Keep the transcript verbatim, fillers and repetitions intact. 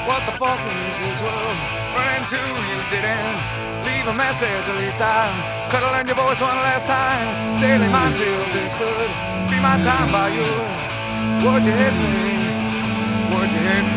What the fuck is this world running to? You didn't leave a message, at least I could have learned your voice one last time. Daily minefield, this could be my time by you. Would you hit me? Would you hit me?